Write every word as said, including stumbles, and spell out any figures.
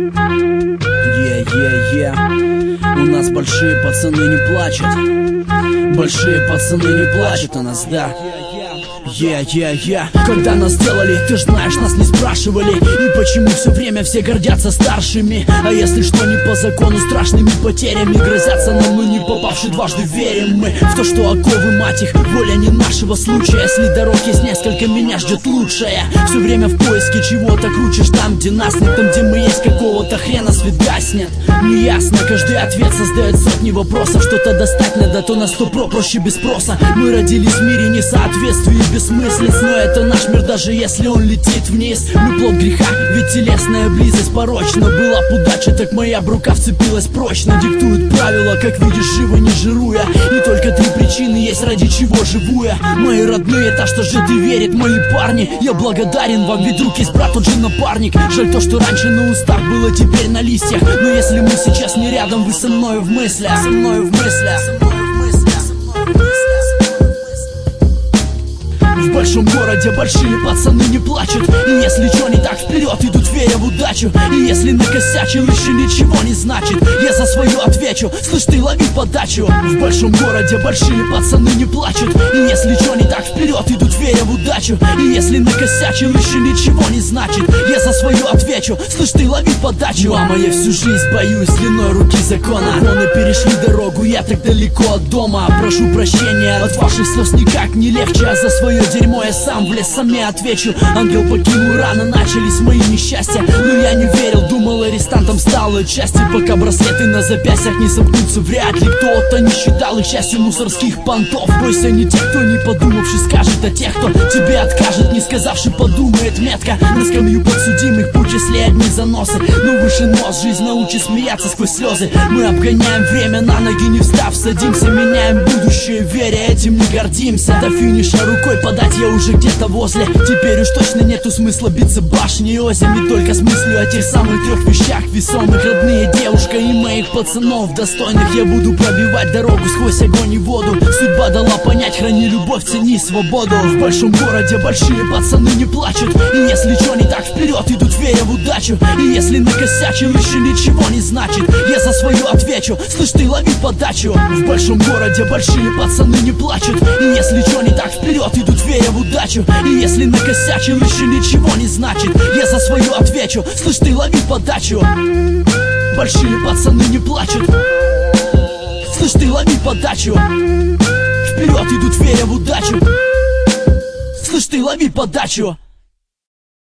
Е-е-е, у нас большие пацаны не плачут. Большие пацаны не плачут о нас, да. Е-е-е, когда нас делали, ты ж знаешь, нас не спрашивали. И почему все время все гордятся старшими? А если что не по закону, страшными потерями грозятся нам, но не попавши дважды верим мы в то, что оковы, мать их, воля не нашего случая. Если дорог есть несколько, меня ждет лучшая. Все время в поиске чего-то круче, там, где нас нет, там, где мы есть, какого-то хрена свет гаснет. Неясно, каждый ответ создает сотни вопросов. Что-то достать надо, то на сто про проще без спроса. Мы родились в мире несоответствий и бессмыслиц, но это наш мир, даже если он летит вниз. Мы плод греха, ведь телесная близость порочна. Была б удача, так моя б рука вцепилась прочно. Диктуют правила, как видишь, живо не жируя. И только три причины есть, ради чего живу я. Мои родные, та, что жит и верит, мои парни. Я благодарен вам, ведь друг есть брат, он же напарник. Жаль то, что раньше на устах было, теперь на листьях. Но если мы сейчас не рядом, вы со мною в мыслях. Со мною в мыслях. В большом городе большие пацаны не плачут. И если что не так, вперед идут, веря в удачу. И если накосячил, еще ничего не значит. Я за свое отвечу, слышь ты, лови подачу. В большом городе большие пацаны не плачут. И если что не так, вперед идут, веря в удачу. И если накосячил, еще ничего не значит. Я за свое отвечу, слышь ты, лови подачу. Мама, я всю жизнь боюсь длиной руки закона. Вон и перешли дорогу, я так далеко от дома. Прошу прощения, от ваших слез никак не легче. А за свое дерьмо я сам в лес, сами отвечу. Ангел покинул, рано начались мои несчастья. Но я не верил, думал, арестантом стал отчасти. Пока браслеты на запястьях не сомкнутся, вряд ли кто-то не считал их частью мусорских понтов. Бойся не тех, кто не подумавши скажет, а тех, кто тебе откажет, не сказавши подумает метко. На скамью подсудимых путь, если одни заносы. Но выше нос, жизнь научит смеяться сквозь слезы. Мы обгоняем время, на ноги не встав, садимся, меняем будущее, веря, этим не гордимся. До финиша рукой подать я уже где-то возле. Теперь уж точно нету смысла биться башней озими. Только с мыслью о тех самых трех вещах весомых. Родные, девушка и моих пацанов достойных. Я буду пробивать дорогу сквозь огонь и воду. Судьба дала понять, храни любовь, цени свободу. В большом городе большие пацаны не плачут. И если что не так, вперед идут, веря в удачу. И если накосячил, еще ничего не значит. Я за свое отвечу, слышь ты, лови подачу. В большом городе большие пацаны не плачут. И если что не так, вперед идут, веря в удачу. И если накосячил, еще ничего не значит. Я за свое отвечу, слышь ты, лови подачу. Большие пацаны не плачут. Слышь ты, лови подачу. Вперед идут, веря в удачу. Слышь ты, лови подачу.